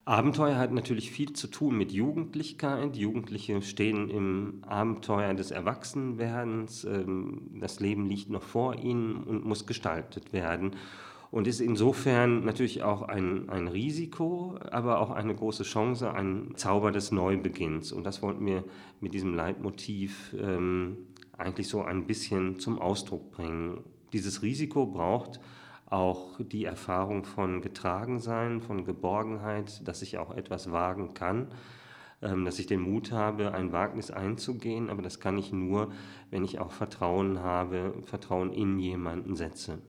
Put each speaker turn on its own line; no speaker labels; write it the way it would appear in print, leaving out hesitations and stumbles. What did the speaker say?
Abenteuer hat natürlich viel zu tun mit Jugendlichkeit. Jugendliche stehen im Abenteuer des Erwachsenwerdens. Das Leben liegt noch vor ihnen und muss gestaltet werden und ist insofern natürlich auch ein Risiko, aber auch eine große Chance, ein Zauber des Neubeginns. Und das wollten wir mit diesem Leitmotiv eigentlich so ein bisschen zum Ausdruck bringen. Dieses Risiko braucht auch die Erfahrung von Getragensein, von Geborgenheit, dass ich auch etwas wagen kann, dass ich den Mut habe, ein Wagnis einzugehen, aber das kann ich nur, wenn ich auch Vertrauen habe, Vertrauen in jemanden setze.